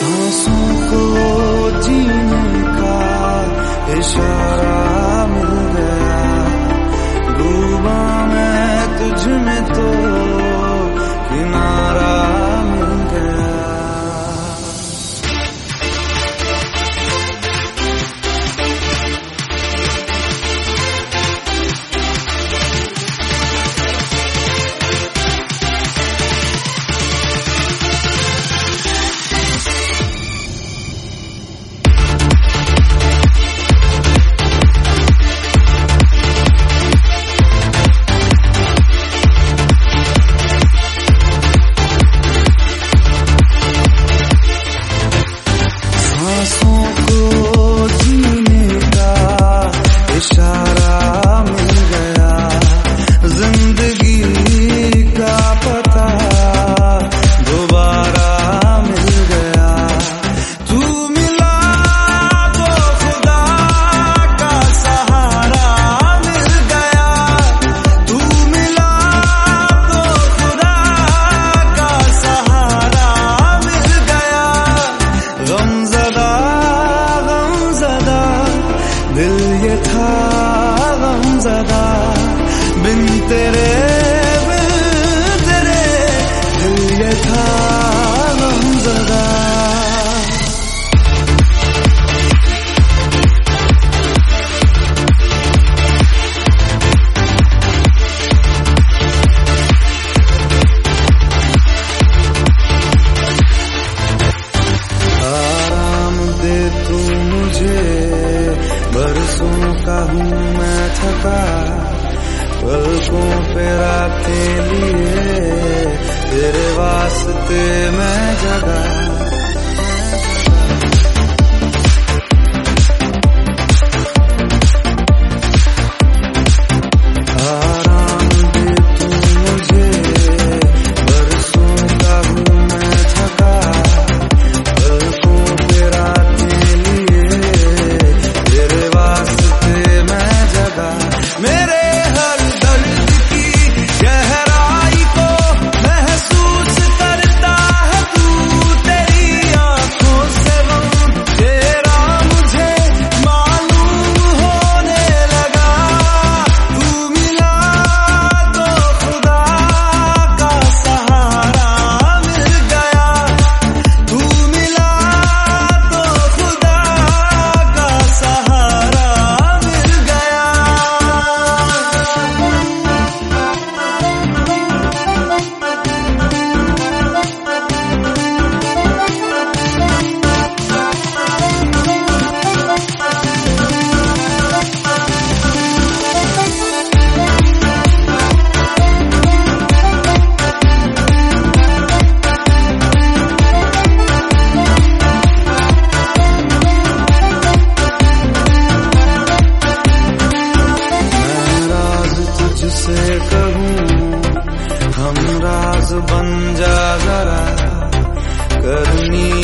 सांसों को जीने का इशारा मिल गया, डूबा मैं तुझ में तो किनारा मिल गया। सांसों को जीने का इशारा मिल गया, जिंदगी का पता दोबारा मिल गया। तू मिला तो खुदा का सहारा मिल गया, तू मिला तो खुदा का सहारा मिल गया। गमज़दा दिल ये था गमज़दा, बिन तेरे दिल ये था गमज़दा। आराम दे तू मुझे, बरसों का हूँ मैं थका, पलकों पे रातें लिए तेरे वास्ते मैं जगा। से कहूँ हम राज बन जा जरा, करनी